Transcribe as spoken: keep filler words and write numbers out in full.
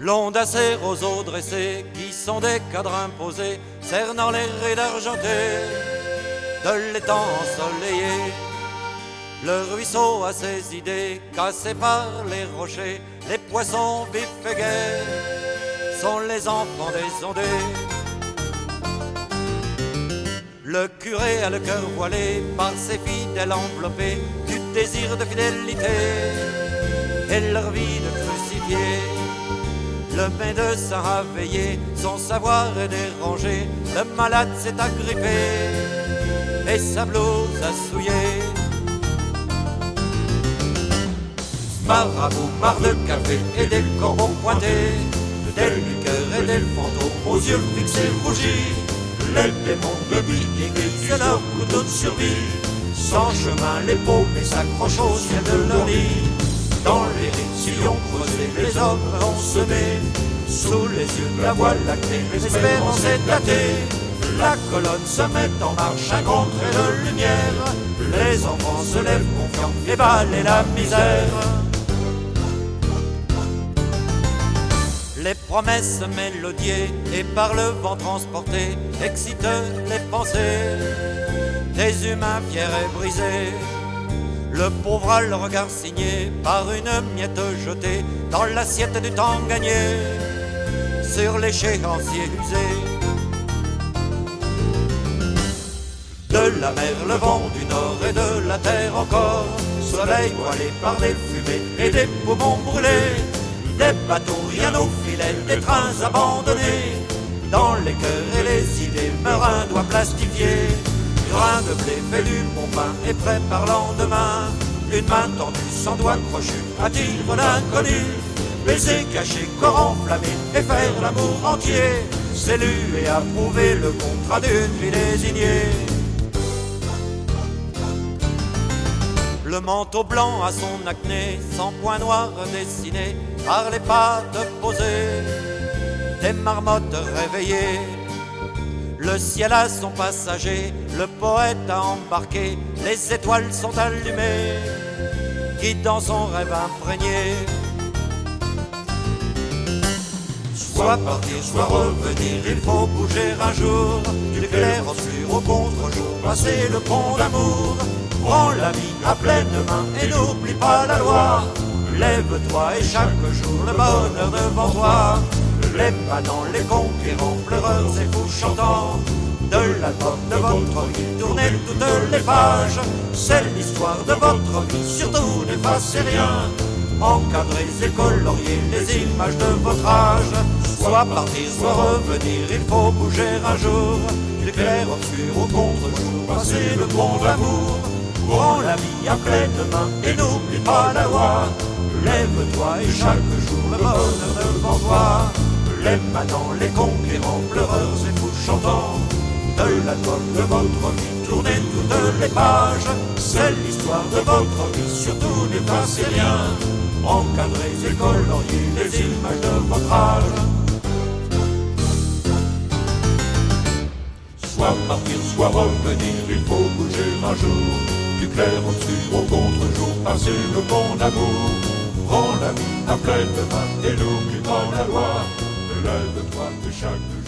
Blonde à ses roseaux dressés, qui sont des cadres imposés, cernant les rides argentées de l'étang ensoleillé. Le ruisseau a ses idées, cassées par les rochers, les poissons vifs et gais sont les enfants des ondées. Le curé a le cœur voilé par ses fidèles enveloppés du désir de fidélité et leur vie de crucifié. Le médecin a veillé, son savoir est dérangé, le malade s'est agrippé et sa blouse a souillé. Marabout, marre de café et des corbeaux pointés, des liqueurs et des fantômes aux yeux fixés rougis. Les démons de Biggy, c'est leur couteau de survie. Sans chemin, les pauvres s'accrochent au ciel de leur lit. Dans les rites sillons creusés, les hommes ont semé. Sous les yeux de la voie lactée, l'espérance est datée. La colonne se met en marche, un grand trait de lumière. Les enfants se lèvent confiants et balaient la misère. Les promesses mélodiées et par le vent transportées excitent les pensées des humains fiers et brisés. Le pauvre a le regard signé par une miette jetée dans l'assiette du temps gagné sur l'échéancier usé. De la mer, le vent du nord et de la terre encore, soleil voilé par des fumées et des poumons brûlés. Des bateaux rien au filet, des trains abandonnés. Dans les cœurs et les idées meurt un doigt plastifié. Grain de blé fait du bon pain et prépare lendemain. Une main tendue sans doigt crochu attire l'inconnu. Baiser caché, corps enflammé et faire l'amour entier. C'est lu et approuver le contrat d'une vie désignée. Le manteau blanc a son acné, sans point noir dessiné par les pattes posées des marmottes réveillées. Le ciel a son passager, le poète a embarqué, les étoiles sont allumées, qui dans son rêve imprégné. Soit partir, soit revenir, il faut bouger un jour, du clair-obscur au contre-jour, passer le pont d'amour. Prends la vie à pleine main et n'oublie pas la loi. Lève-toi et chaque jour le bonheur devant toi. Les manants, les conquérants, pleureurs et fous chantants, de l'album de votre vie, tournez toutes les pages. C'est l'histoire de votre vie, surtout n'effacez rien. Encadrez et coloriez les images de votre âge. Soit partir, soit revenir, il faut bouger un jour, du clair-obscur au contre-jour, passer le pont d'amour. Prends la vie à pleine main et n'oublie pas la loi. Lève-toi et chaque jour le bonheur devant toi. Les manants, les conquérants, pleureurs et fous chantants, de l'album de votre vie, tournez toutes les pages. C'est l'histoire de votre vie, surtout n'effacez rien. Encadrez et coloriez les images de votre âge. Soit partir, soit revenir, il faut bouger un jour, du clair-obscur au contre-jour, passer le pont d'amour. Prends la vie à pleine main et n'oublie pas la loi. Lève-toi de chaque